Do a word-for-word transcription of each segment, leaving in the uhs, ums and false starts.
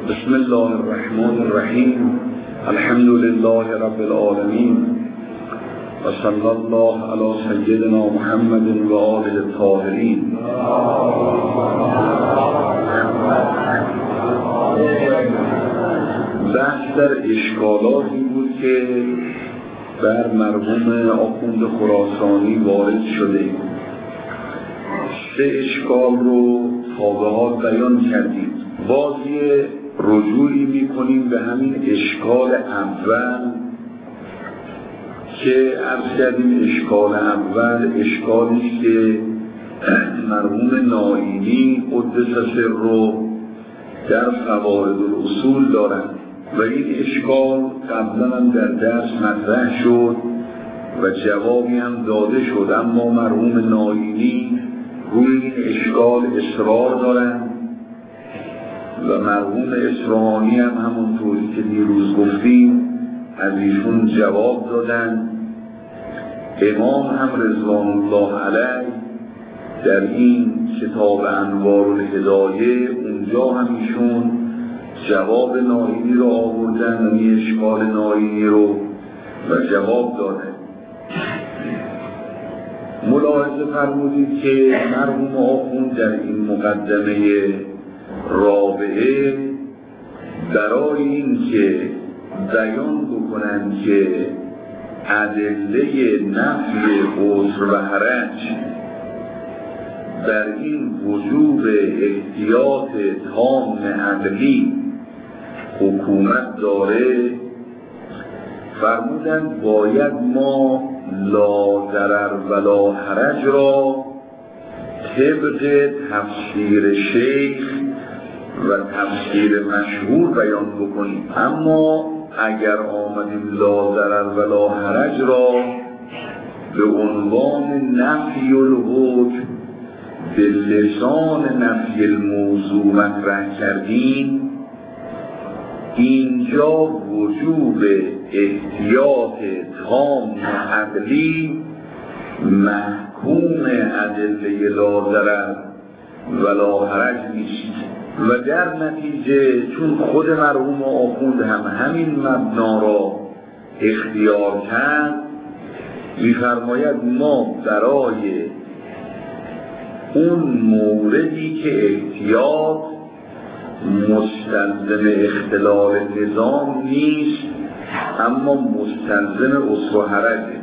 بسم الله الرحمن الرحیم. الحمد لله رب العالمین و صلی الله علی سیدنا محمد و آله الطاهرین. بحث در اشکالاتی بود که بر مرحوم آخوند خراسانی وارد شده. سه اشکال رو تا به حال بیان کردیم. بازی رجوعی میکنیم به همین اشکال اول که عرض کردیم. اشکال اول اشکالی که مرحوم نائینی قدس سره در فوائد الاصول دارند و این اشکال قبلا هم در درس مطرح شد و جوابی هم داده شد، اما مرحوم نائینی روی این اشکال اصرار دارند و مرحوم اصفهانی هم همونطوری که دیروز گفتیم از ایشون جواب دادن. امام هم رضوان الله علیه در این کتاب انوار الهدایه اونجا هم ایشون جواب نائینی رو آوردن و این اشکال نائینی رو و جواب دادن. ملاحظه فرمودید که مرحوم آخوند در این مقدمه رابعه برای این که بیان بکنن که ادله نفی عذر و حرج در این وجوب احتیاط تام عقلی حکومت داره، فرمودن باید ما لا ضرر ولا حرج را طبق تفسیر شیخ و تفسیر مشهور بیان بکنیم. اما اگر آمدیم لا ضرر ولا حرج را به عنوان نفی الحکم به لسان نفی الموضوع مطرح کردیم، اینجا وجوب احتیاط تام عقلی محکوم ادله لا ضرر ولا حرج نیست و در نتیجه چون خود مرحوم آخوند هم همین مبنا را اختیار کرد، می‌فرماید ما برای اون موردی که احتیاط مستلزم اختلال نظام نیست اما مستلزم عذر و حرجه،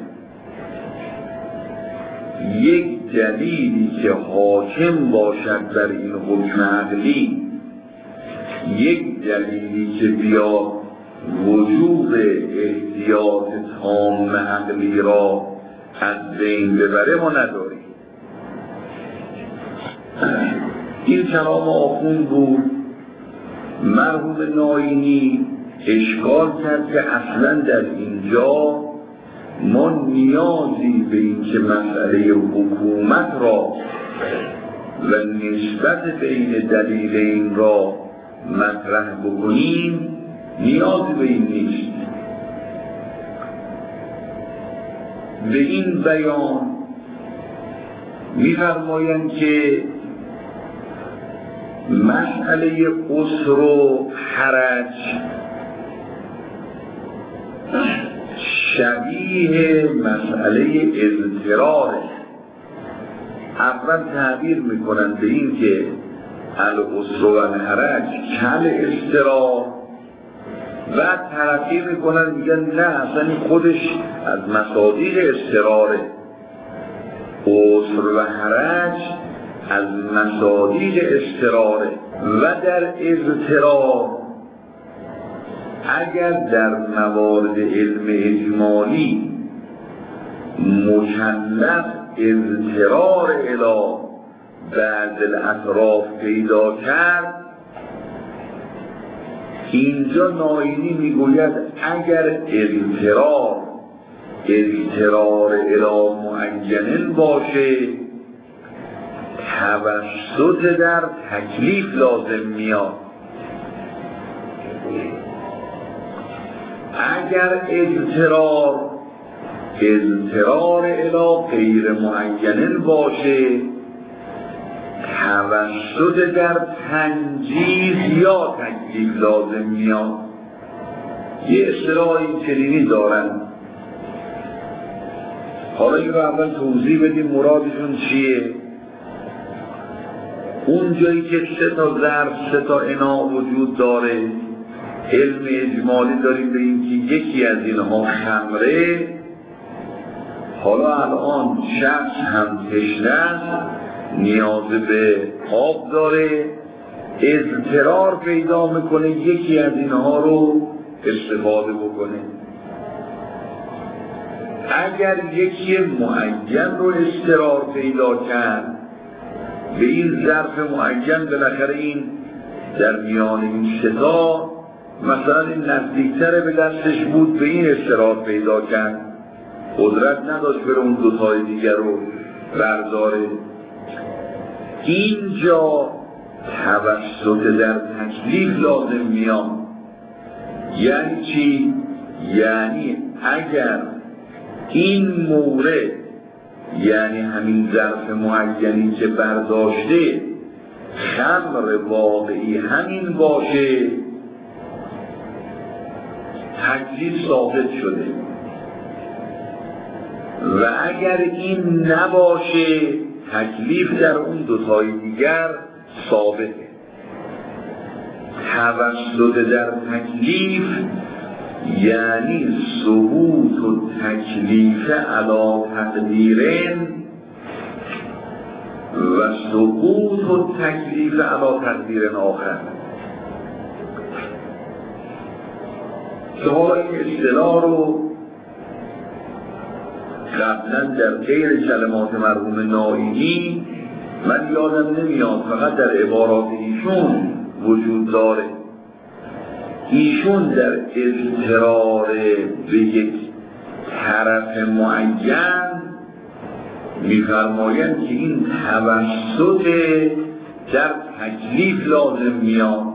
یک دلیلی که حاکم باشد بر این حکم عقلی، یک دلیلی که بیا وجوب احتیاط تام عقلی را از بین ببره ما نداریم. این کلام آخوند بود. مرحوم نائینی اشکال کرد که اصلا در اینجا ما نیازی به این که مسئله حکومت را و نسبت بین دلیلین را مطرح بکنیم، نیازی به این نیست. به این بیان می‌فرمایند که مسئله عسر و حرج شبیه مسئله اضطراره. اول تعبیر میکنن به این که العسر و الحرج کل اضطرار، بعد ترقی میکنن میگن نه اصلا خودش از مصادیق اضطراره. عسر و حرج از مصادیق اضطراره و در اضطرار اگر در موارد علم اجمالی مکلف اضطرار الی بعض الاطراف پیدا کرد، اینجا نائینی میگوید اگر اضطرار اضطرار الی معین باشه توسط در تکلیف لازم میاد. اگر اضطرار اضطرار الی غیر معین باشه توسط در تنجیز یا تکلیف لازم میاد. یه اصطلاحی چنینی دارن. حالا این رو اول توضیح بدیم مرادشون چیه. اون جایی که سه تا ظرف سه تا اناء وجود داره، علم اجمالی داریم به این که یکی از اینها خمره. حالا الان شخص هم تشنه است، نیاز به آب داره، اضطرار پیدا میکنه یکی از اینها رو استفاده بکنه. اگر یکی معین رو اضطرار پیدا کرد، به این ظرف معین بالاخره این در میان این ستا مثلا این نزدیکتر به دستش بود، به این اضطرار پیدا کرد، قدرت نداشت بره اون دوتای دیگر رو برداره. اینجا توسط در تکلیف لازم میاد. یعنی چی؟ یعنی اگر این مورد، یعنی همین ظرف معینی که برداشته خمر واقعی همین باشه، تکلیف ثابت شده. و اگر این نباشه تکلیف در اون دوتای دیگر ثابته. توسط در تکلیف یعنی ثبوت و تکلیف علی تقدیرین و ثبوت و تکلیف علی تقدیرین آخر. که حالا این اصطلاح رو قبلا در غیر کلمات مرحوم نائینی من یادم نمیاد، فقط در عبارات ایشون وجود داره. ایشون در اضطرار به یک طرف معین میفرمایند که این توسط در تکلیف لازم میاد.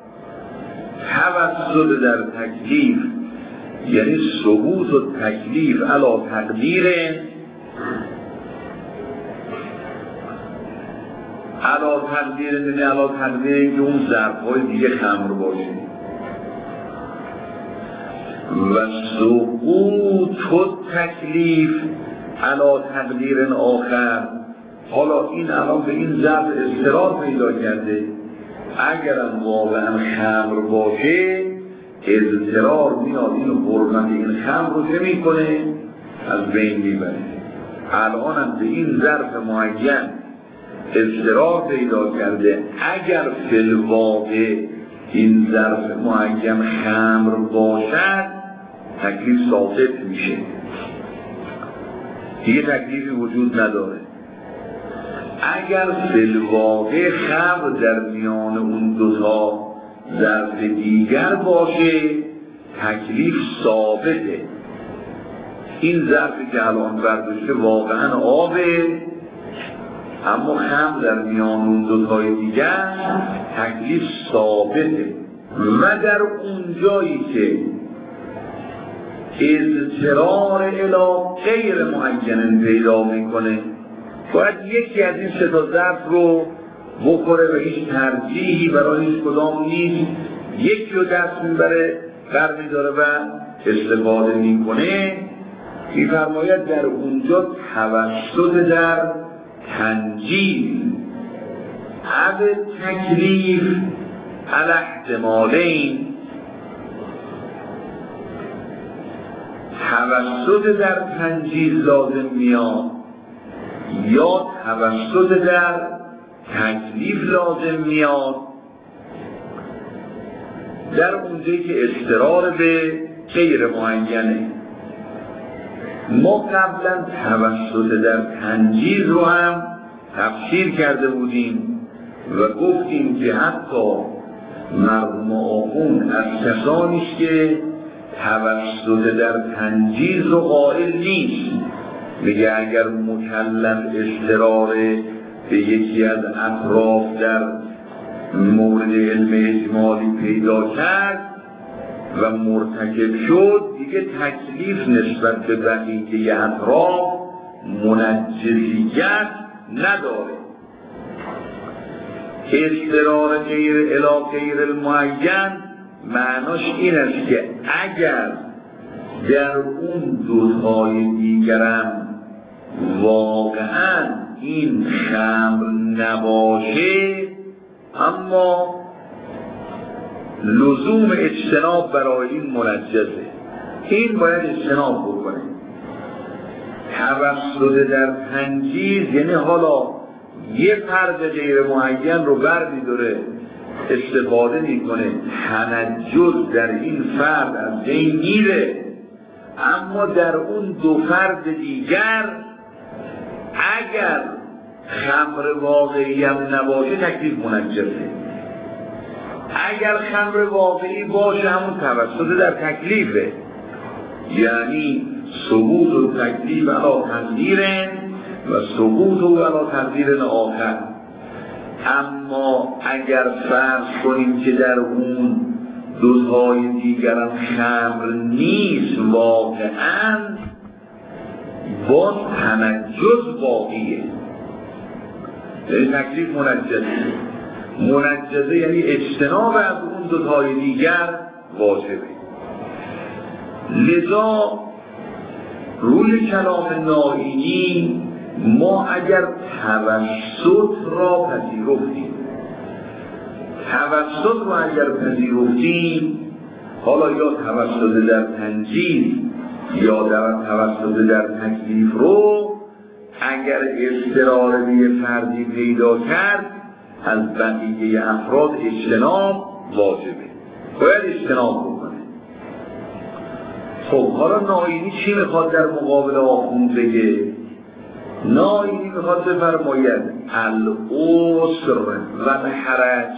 توسط در تکلیف یعنی ثبوت و تکلیف علی تقدیره، علی تقدیره یعنی علی تقدیره که اون ظرف‌های دیگه خمر باشه. و ثبوت و تکلیف علی تقدیر آخر. حالا این الان به این ظرف اضطرار پیدا کرده، اگرم واقعا خمر باشه اضطرار میاد اینو حرمت این خمر رو چه میکنه؟ از بین میبره. الان هم به این ظرف معین اضطرار پیدا کرده، اگر فی الواقع این ظرف معین خمر باشد تکلیف ثابت میشه، دیگه تکلیفی وجود نداره. اگر فی الواقع خمر در میان اون دوتا ظرف دیگر باشه تکلیف ثابته. این ظرفی که الان برداشته واقعا آبه، اما خمر در میان اون دوتای دیگر تکلیف ثابته. و در اون جایی که اضطرار الی غیر معین پیدا میکنه، باید یکی از این سه تا ظرف رو بخوره و هیچ ترجیحی برای هیچ کدام نیست، یکی رو دست میبره بر میداره و استفاده میکنه. میفرماید در اونجا توسط در تنجیز عد تکلیف علی احتمالین، توسط در تنجیز لازم میاد یا توسط در تکلیف لازم میاد. در اونجایی که اضطرار به غیر معینه، ما قبلا توسط در تنجیز رو هم تفسیر کرده بودیم و گفتیم که حتی مرحوم آخوند از کسانیست که توسط در تنجیز رو قائل نیست. میگه اگر مکلف اضطرار به یکی از اطراف در مورد علم اجمالی پیدا کرد و مرتکب شد، دیگه تکلیف نسبت به بقیه اطراف منجزیت نداره. اضطرار غیر الی غیر المعین معناش این است که اگر در اون دوتای دیگرم واقعا این خمر نباشه، اما لزوم اجتناب برای این منجزه، این باید اجتناب بکنه. توسط در تنجیز یعنی حالا یه فرد غیر معین رو بردی داره استفاده میکنه، تنجز در این فرد از بین میره، اما در اون دو فرد دیگر اگر خمر واقعی هم نباشه تکلیف منجزه. اگر خمر واقعی باشه همون توسط در تکلیفه، یعنی ثبوت و تکلیف علا تقدیرن و ثبوت و علا تقدیرن آخر. اما اگر فرض کنیم که در اون دوتای دیگرم خمر نیست واقعا، باز تنجز باقیه، یعنی تکلیف منجزه. منجزه یعنی اجتناب از اون دوتای دیگر واجبه. لذا روی کلام نائینی ما اگر توسط را پذیرفتیم، توسط را اگر پذیرفتیم، حالا یا توسط در تنجیز یا در توسط در تکلیف رو، اگر اضطرار به یه فردی پیدا کرد از بقیه افراد اجتناب واجبه، باید اجتناب بکنه. خب حالا نائینی چی میخواد در مقابل آخوند بگه؟ نائینی میخواد بفرماید العسر و الحرج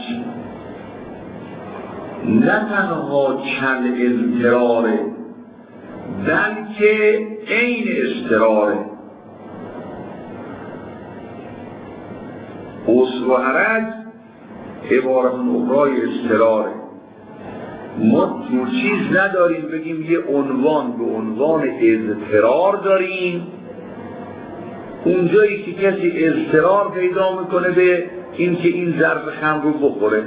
نه تنها کل اضطراره بلکه عین اضطراره. عسر و حرج عبارت اخرای اضطراره. ما جور چیز نداریم بگیم یه عنوان به عنوان اضطرار داریم، اونجایی که کسی اضطرار پیدا میکنه به این که این ظرف خمر رو بخوره،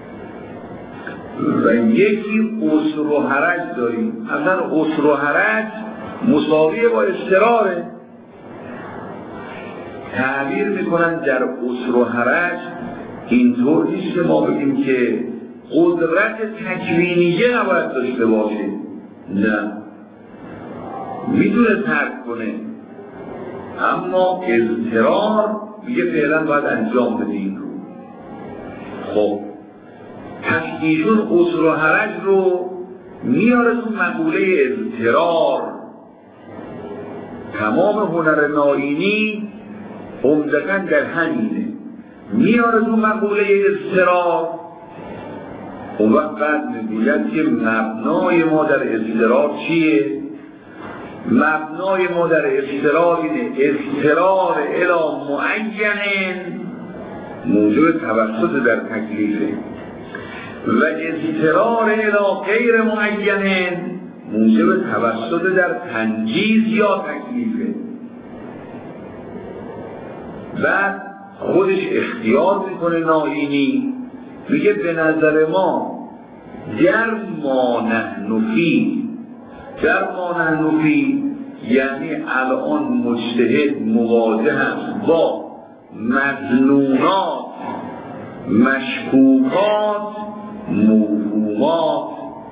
و یکی عسر و حرج داریم. اصلا عسر و حرج مساویه با اضطراره. تعبیر میکنن در عسر و حرج اینطور نیست که ما بگیم که قدرت تکوینیه نباید داشته باشه، نه، میتونه ترک کنه، اما اضطرار میگه فعلا باید انجام بده این رو. خب پس ایشون عسر و حرج رو میاره تو مقوله اضطرار. تمام هنر نائینی عمدتاً در همینه، میاره تو مقوله اضطرار. اون وقت بعد میگوید که مبنای ما در اضطرار چیه؟ مبنای ما در اضطرار اینه اضطرار الی معین موجب توسط در تکلیفه و اضطرار الی غیر معین موجب توسط در تنجیز یا تکلیفه. بعد خودش اختیار میکنه نائینی، میگه به نظر ما در ما نحن فی، در ما نحن فی یعنی الان مجتهد مواجه است با مظنونات، مشکوکات، موهومات.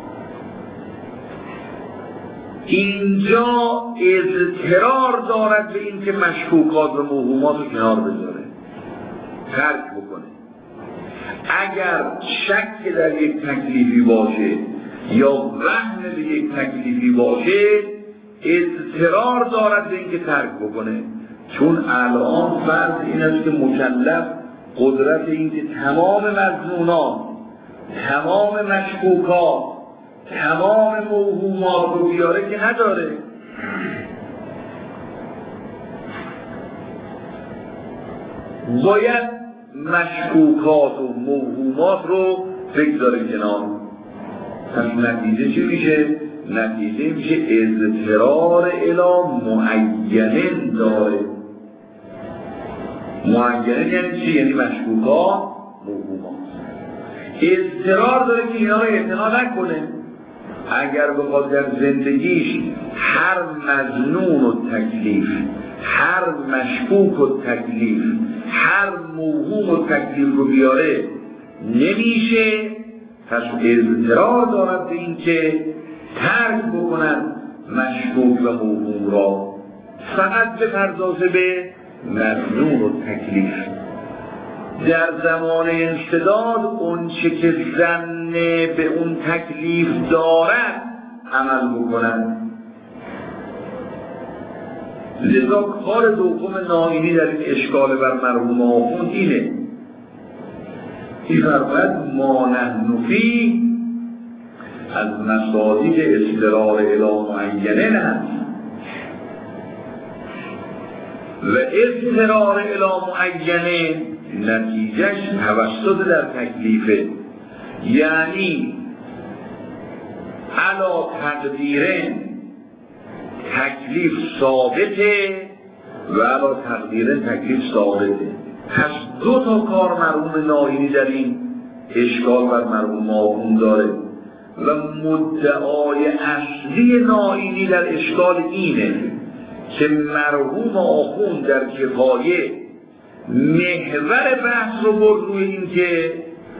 اینجا اضطرار دارد به این که مشکوکات و موهومات رو کنار بذاره، ترک بکنه. اگر شک در یک تکلیفی باشه یا وهم به یک تکلیفی باشه، اضطرار دارد به این که ترک بکنه، چون الان فرض این است که مکلف قدرت این که تمام مظنونات، تمام مشکوکات، تمام موهومات رو بیاره که نداره. باید مشکوکات و موهومات رو بگذاره کنار. پس نتیجه چی میشه؟ نتیجه میشه اضطرار الی معین داره. معین یعنی چی؟ یعنی مشکوکات موهومات. اضطرار داره که اینا رو اعتنا نکنه. اگر بخواد در زندگیش هر مظنون و تکلیف، هر مشکوک و تکلیف، هر موهوم و تکلیف رو بیاره نمیشه، پس اضطرار دارد به این که ترک بکنن مشکوک و موهوم را، فقط بپردازه به مظنون و تکلیف. در زمان انسداد اون چه که ظن به اون تکلیف دارد عمل بکنن. لذا کار دوم ناینی در این اشکال بر مرحوم آخوند اینه، این فرماید ما نحن فی از مصادیق اضطرار الی معینه هست و اضطرار الی معینه نتیجهش توسط در تکلیفه، یعنی علا تقدیرن تکلیف ثابته و علا تقدیرن تکلیف ثابته. پس دو تا کار مرحوم ناینی در این اشکال بر مرحوم آخوند داره و مدعای اصلی ناینی در اشکال اینه که مرحوم آخوند در کفایه محور بحث رو برد روی این که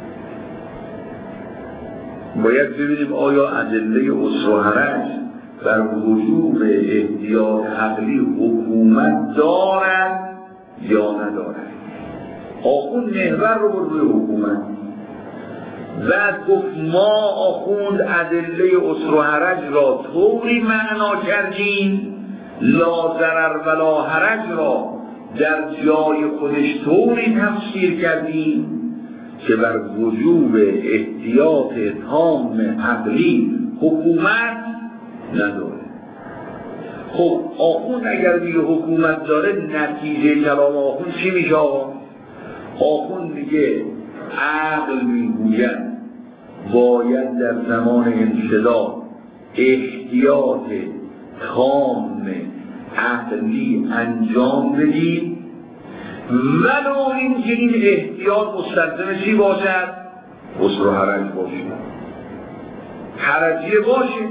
باید ببینیم آیا ادله اسر و حرج در وجوب احتیاط عقلی حکومت دارد یا ندارد. آخوند محور رو برد روی حکومت، بعد گفت ما آخوند ادله اسر و حرج را طوری معنا کردیم، لا ضرر ولا حرج را در جای خودش طوری تفسیر کردیم که بر وجوب احتیاط تام عقلی حکومت نداره. خب آخوند اگر میگه حکومت داره، نتیجه کلام آخوند چی میشه؟ آخوند میگه عقل میگوید باید در زمان انسداد احتیاط تام عقلی انجام بدید، ولو این که این احتیاط مستلزم چی باشد؟ اسر و حرج باشه، حرجیه باشه،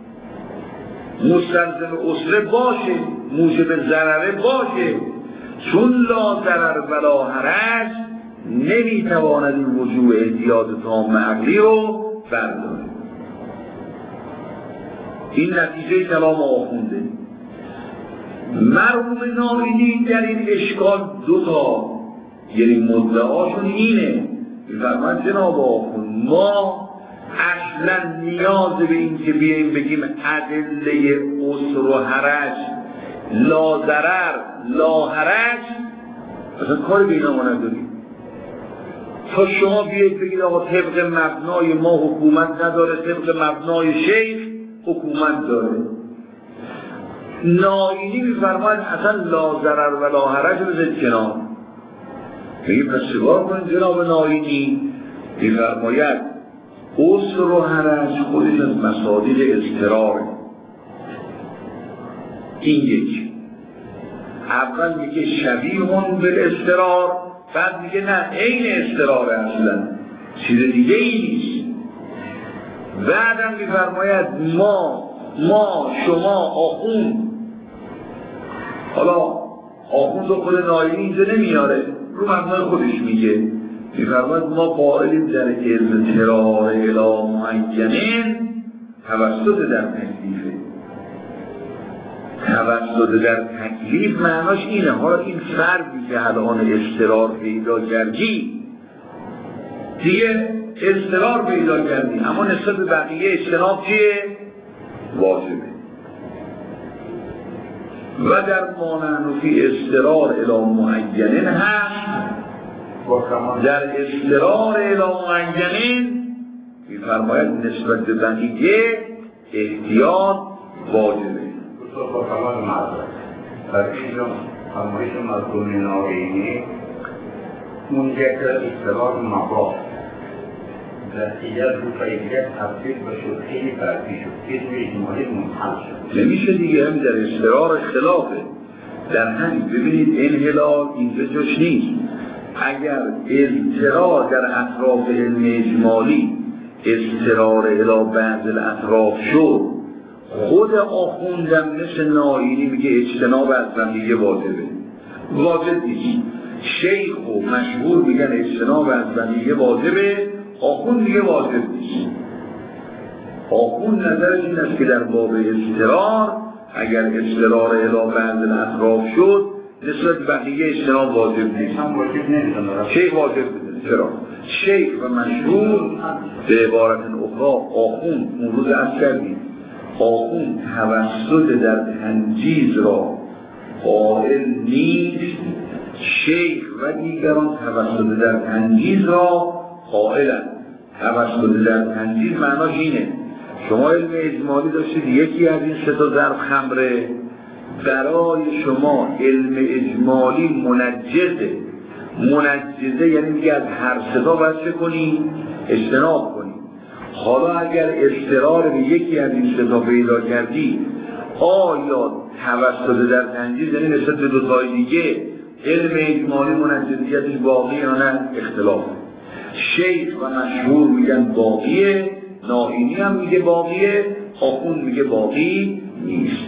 مستلزم اسره باشه، موجب ضرره باشه. چون لا ضرر ولا حرج نمیتواند این وجوب احتیاط تام عقلی رو برداره. این نتیجه کلام آخونده. مرحوم ناینی در این اشکال دو تا یعنی مدعاشون اینه، فرمان جناب آخوند ما اصلا نیاز به این که بیاییم بگیم ادله اسر و حرج لا ضرر لا حرج، اصلا کاری به اینا ما نداریم. تا شما بیایید بگید آقا طبق مبنای ما حکومت نداره، طبق مبنای شیخ حکومت داره. ناینی میفرماید اصلا لا ضرر و لا حرج رو بذارید کنار. میگه پس چیکار کنید جناب ناینی؟ میفرماید اسر و حرج خودش از مصادیق اضطرار. این یک، اول میگه شبیهون بالاضطرار، بعد میگه نه عین اضطرار اصلا چیز دیگه ای نیست. بعدم میفرماید ما ما شما آخوند، حالا آخوند رو خود ناینی اینجا نمیاره، رو مبنای خودش میگه، میفرماید ما قائلیم در اضطرار الی معینه توسط در تکلیفه. توسط در تکلیف معناش اینه، حالا این فردی که الان اضطرار پیدا کردی دیگه اضطرار پیدا کردی، اما نسبت به بقیه اجتناب چیه؟ واجبه. و در ما نحن فی اضطرار الی معینه هست، در اضطرار الی معینه میفرماید نسبت به بقیه احتیاط واجبه. با کمال معذرت در اینجا فرمایش مرحوم ناینی منجر اضطرار مباح در دیگر رو فایده تبدیل به شبهه فردی شد، که توی اجمالی منحل شد. نمیشه دیگه، هم در اضطرار خلافه. در همین ببینید انحلال اینجا جاش نیست. اگر اضطرار در اطراف علم اجمالی اضطرار الی بعض الاطراف شد، خود آخوندم مثل ناینی میگه اجتناب از بندگی واجبه. واجب نیست. شیخ و مشهور میگن اجتناب از بندگی واجبه، آخوند میگه واجب نیست. آخوند نظرش این است که در باب اضطرار اگر اضطرار الی بعض الاطراف شد نسبت بقیه اجتناب واجب نیست. شیخ واجب نیست. چرا؟ شیخ و مشهور به عبارت اخرى آخوند اون روز عرض کردیم آخوند توسط در تنجیز را قائل نیست، شیخ و دیگران توسط در تنجیز را قائلند. توسط در تنجیز معناش اینه شما علم اجمالی داشتید یکی از این سه تا ظرف خمره، برای شما علم اجمالی منجزه. منجزه یعنی میگه از هر سه تا باید چه کنی؟ اجتناب کنی. حالا اگر اضطرار به یکی از این سه تا پیدا کردی، آیا توسط در تنجیز یعنی نسبت به دو تای دیگه علم اجمالی منجزیتش باقی یا نه؟ اختلاف. شیخ و مشهور میگن باقیه، ناینی هم میگه باقیه، آخوند میگه باقی نیست.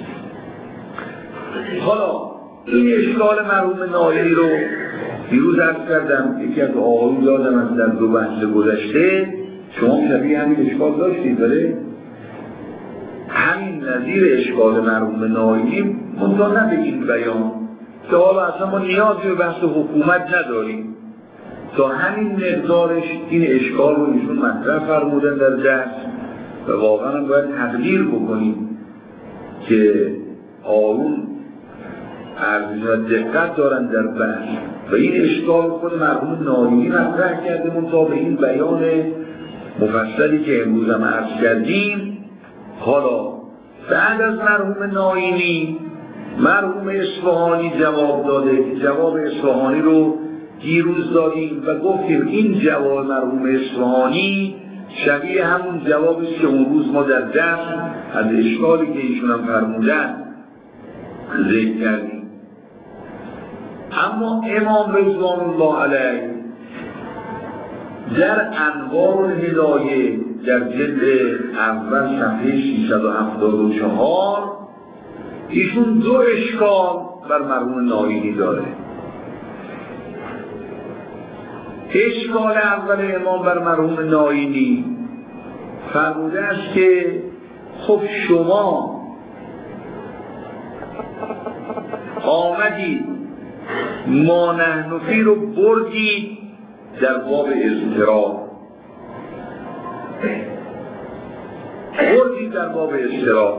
حالا این اشکال مرحوم ناینی رو دیروز عرض کردم، یکی از آقایون یادم از در دو بحث گذشته شما شبیه همین اشکال داشتید داره؟ همین نظیر اشکال مرحوم ناینی منطقه نه به این بیان که حالا اصلا ما نیازی به بحث حکومت نداریم، تا همین مقدارش این اشکال رو ایشون مطرح فرمودن در درس و واقعا هم باید تقدیر بکنیم که آقایون ارزش و دقت دارن در بحث و این اشکال خود مرحوم ناینی مطرح کرده منطقه به این بیان مفصلی که امروز هم عرض کردیم. حالا بعد از مرحوم ناینی مرحوم اصفهانی جواب داده. جواب اصفهانی رو دیروز دادیم و گفتیم این جواب مرحوم اصفهانی شبیه همون جوابی که اون روز ما در درس از اشکالی که ایشون هم فرمودن ذکر کردیم. اما امام رضوان الله علیه در انوار الهدایه در جلد اول صفحه ششصد و هفتاد و چهار ایشون دو اشکال بر مرحوم ناینی داره. اشکال اول امام بر مرحوم ناینی فرموده است که خب شما آمدید ما نحن فی رو بردید در باب اضطرار، بردید در باب اضطرار.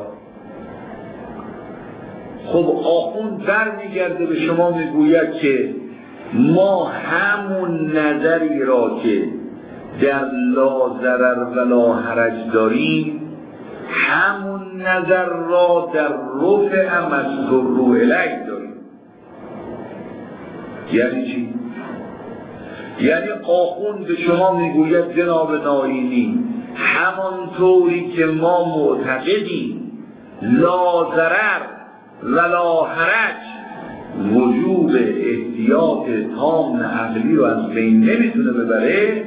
خب آخوند بر میگرده به شما میگوید که ما همون نظری را که در لا ضرر و لا حرج داریم همون نظر را در رفع مذکور الیه داریم. یعنی چی؟ یعنی آخوند به شما میگوید جناب ناینی همانطوری که ما معتقدیم لا ضرر و لا حرج وجوب احتیاط تام عقلی رو از بین نمیتونه ببره،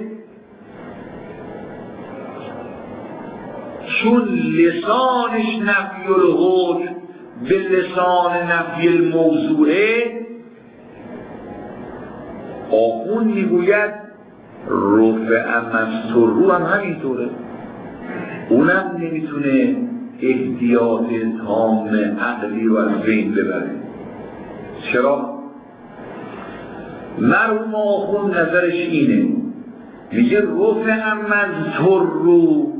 چون لسانش نفی الحکم به لسان نفی الموضوعه، آخوند میگوید رفع مستر رو هم همینطوره، اونم نمیتونه احتیاط تام عقلی رو از بین ببره. چرا؟ مرحوم آخوند نظرش اینه، میگه رفع مستر رو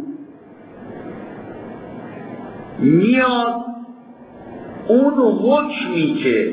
میاد اون حکمی که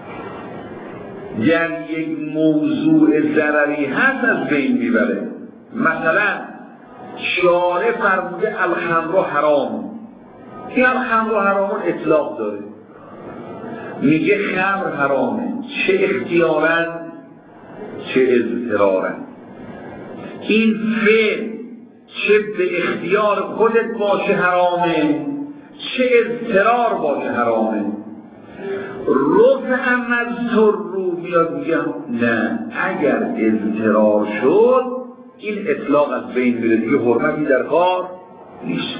در یک موضوع ضرری هست از بین میبره. مثلا شارع فرموده الخمر حرام، این الخمر حرام اطلاق داره، میگه خمر حرامه، چه اختیارن چه اضطرارن. این فعل چه به اختیار خودت باشه حرامه چه اضطرار باشه حرامه. رفع از سرو میاد میگم نه، اگر اضطرار شد این اطلاق از بین میره، دیگه حرمتی در کار نیست.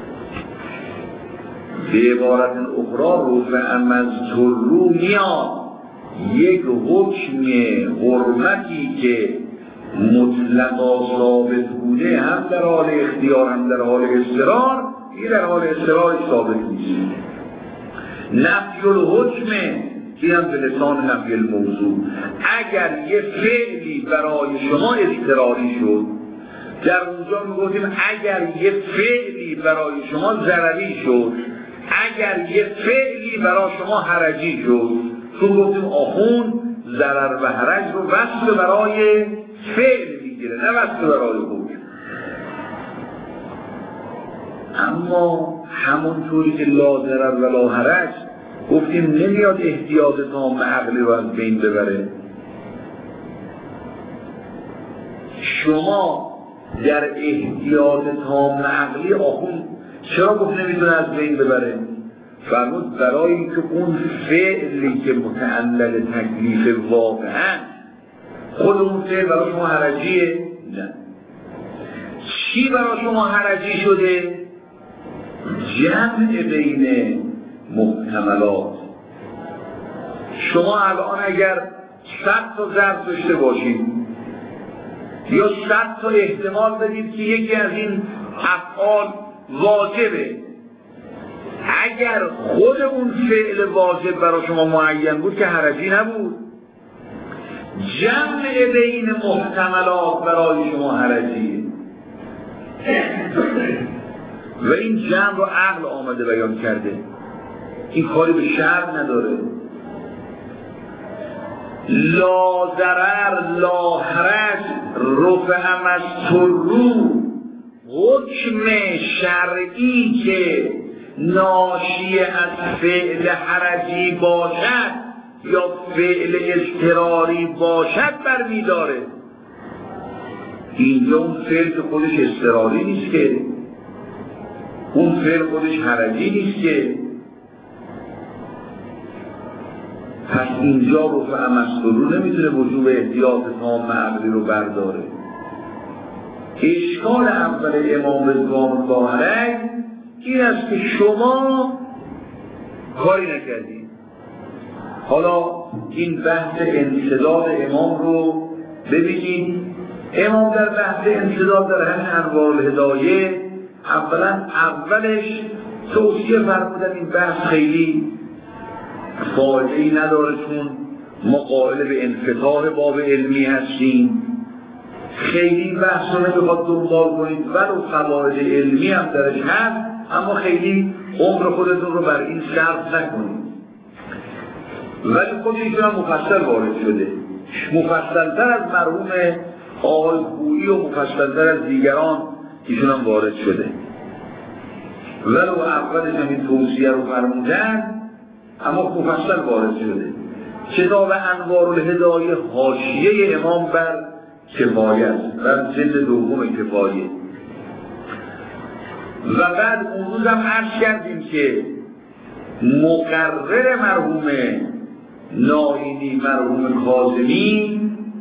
به عبارت اخرى رفع از سرو میاد یک حکم حرمتی که مطلقا ثابت بوده هم در حال اختیار هم در حال اضطرار، این در حال اضطرارش ثابت نیست. نفی الحکم این هم به لسان نفی الموضوع. اگر یه فعلی برای شما اضطراری شد، در اونجا میگفتیم اگر یه فعلی برای شما ضرری شد، اگر یه فعلی برای شما حرجی شد، چون گفتیم آخون ضرر و حرج رو وصل برای فعل میگیره نه وصل برای حکم. اما همونطوری که لا ضرر و لا حرج گفتیم نمیاد احتیاط تام عقلی رو از بین ببره. شما در احتیاط تام عقلی آخون چرا گفت نمیتونه از بین ببره؟ فرمود برای اینکه اون فعلی که متعلق تکلیف واقعا خود اون فعل برای شما حرجیه؟ نه. چی برای شما حرجی شده؟ جمع بین محتملات. شما الان اگر صد تا ضرب داشته باشید یا صد تا احتمال بدید که یکی از این افعال واجبه، اگر خود اون فعل واجب برای شما معین بود که حرجی نبود، جمع بین محتملات برای شما حرجیه و این جمع رو عقل آمده بیان کرده، این کاری به شرع نداره. لا ضرر لا حرج رفع از سرو، حکم شرعی که ناشی از فعل حرجی باشد یا فعل اضطراری باشد برمیداره. اینجا اون فعل که خودش اضطراری نیست که، اون فعل خودش حرجی نیست که، پس اینجا رفع مسترو نمیتونه وجوب احتیاط تام عقلی رو برداره. اشکال اول امام رضوان الله علیه این است که شما کاری نکردید. حالا این بحث انسداد امام رو ببینید. امام در بحث انسداد در همین انوار الهدایه اولا اولش توصیه فرمودن این بحث خیلی فایده‌ای نداره، چون ما قائل به انفتاح باب علمی هستیم، خیلی بحث رو نمیخواد دنبال کنید، ولو فواید علمی هم درش هست، اما خیلی عمر خودتون رو بر این صرف نکنید. ولی خود ایشون هم مفصل وارد شده، مفصلتر از مرحوم آقای خویی و مفصلتر از دیگران ایشون هم وارد شده. ولو اولش هم این توصیه رو فرمودن اما مفصل وارد شده. کتاب انوار الهدایه حاشیه امام بر کفایه است، بر جلد دوم کفایه. و بعد اون روز هم عرض کردیم که مقرر مرحوم نائینی مرحوم کاظمی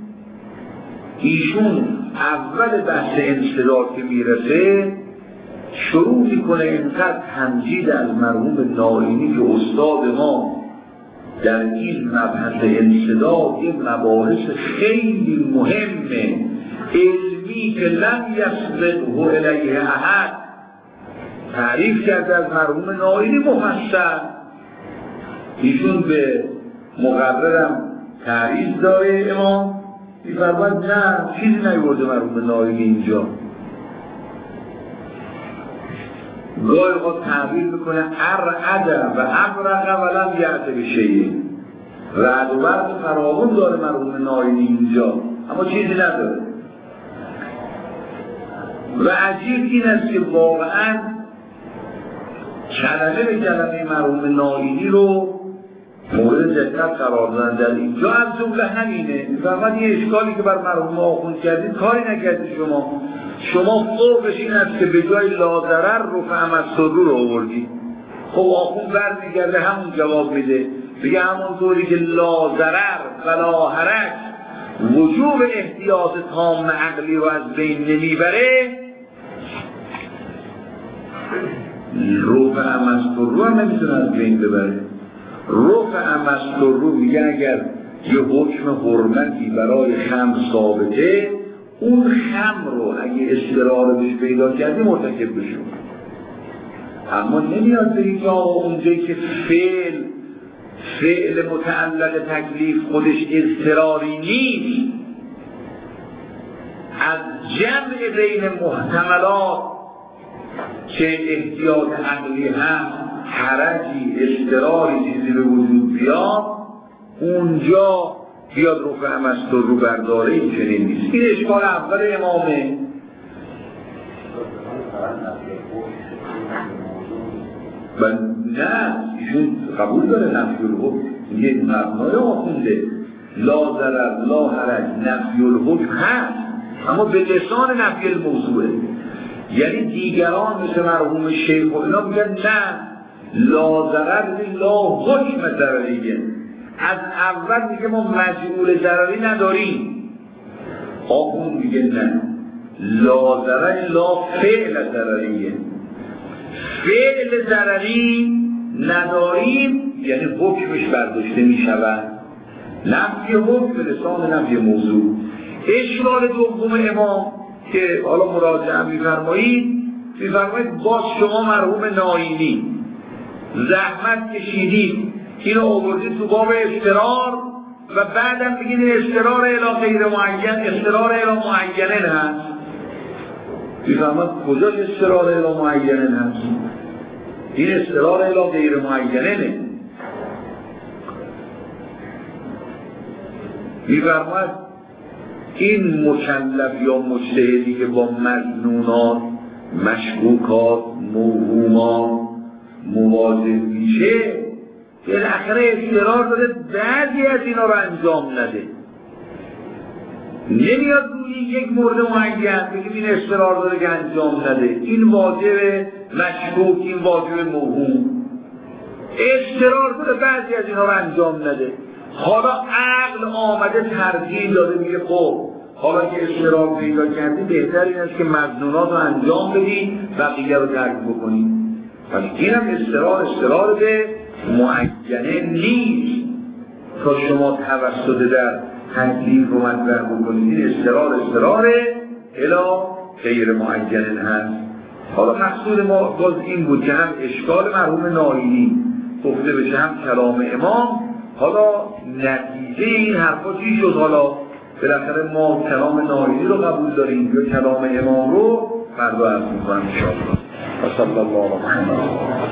ایشون اول بحث انسداد که میرسه شروع میکنه اینقدر تمجید از مرحوم نائینی که استاد ما در این مبحث انسداد یه مباحث خیلی مهمه علمی که لم یسبقه الیه احد تعریف کرده از مرحوم نائینی مفصل. ایشون به مقررم تعریف داره امام میفرماید نه چیزی نیورده مرحوم نائینی اینجا. گاهی خود تعبیر میکنه ارعد و ابرق و لم یعت بشیء، رعد و برق فراوان داره مرحوم نائینی اینجا اما چیزی نداره. و عجیب این است که واقعا کلمه به کلمه مرحوم نائینی رو مورد دقت قرار دادن در اینجا، از جمله همینه. فقط یه اشکالی که بر مرحوم آخوند کردید کاری نکردید شما شما فوقش این است که به جای لا ضرر رفع مسترو رو آوردید. خب آخوند برمیگرده همون جواب میده بگه همونطوری که لا ضرر ولا حرج وجوب احتیاط تام عقلی رو از بین نمیبره، رفع مستر رو هم نمیتونه از بین ببره. رفع مستر رو میگه اگر یه حکم حرمتی برای خمر ثابته، اون خمر رو اگه اضطرار بهش پیدا کردی مرتکب بشون. اما نمیاد بگی که اونجایی که فعل فعل متعلق تکلیف خودش اضطراری نیست، از جمع بین محتملات که احتیاط عقلی هم حرجی اضطراری چیزی به وجود بیاد، اونجا بیاد رفع مستر رو برداره. این چنین نیست. این اشکال اول امامه. و نه ایشون قبول داره نفی الحکم، یه مبنای آخونده لا ضرر لا حرج نفی الحکم هست، اما به لسان نفی الموضوعه. یعنی دیگران مثل مرحوم شیخ و اینا میگن نه لا ضرر لا حکم ضرریه، از اول میگه ما مجعول ضرری نداریم. آخون میگه نه لا ضرر لا فعل ضرریه، فعل ضرری نداریم یعنی حکمش برداشته میشود. نفی حکم به لسان نفی موضوع. اشکال دوم امام که حالا مراجعه میفرمایید، میفرمایید باز شما مرحوم ناینی زحمت کشیدید اینو آوردید تو باب اضطرار و بعدم بگید این اضطرار الی غیر معین، اضطرار الی معینن هست. میفرماید کجا اضطرار الی معینن هست؟ این اضطرار الی غیر معیننه. میفرماید این مکلف یا مجتهدی که با مظنونات، مشکوکات، موهومات مواجه میشه، بالاخره اضطرار داره بعضی از اینا رو انجام نده. نمیاد روی یک مورد معین بگیم این اضطرار داره که انجام نده، این واجب مشکوک، این واجب موهوم. اضطرار داره بعضی از اینا رو انجام نده. حالا عقل آمده ترجیح داده میگه خب حالا که اضطرار پیدا کردی بهتر این است که مظنونات رو انجام بدی بقیه رو ترک بکنی. پس این هم اضطرار اضطرار به معینه نیست تا شما توسط در تکلیف رو مطرح بکنید. این اضطرار اضطرار الی غیر معینه هست. حالا مقصود ما باز این بود که هم اشکال مرحوم ناینی گفته بشه هم کلام امام. حالا نتیجه این حرفا چی شد؟ حالا بالاخره ما کلام ناینی رو قبول داریم یا کلام امام رو؟ فردا عرض می‌کنم ان شاء الله. صلی الله علیه و سلم.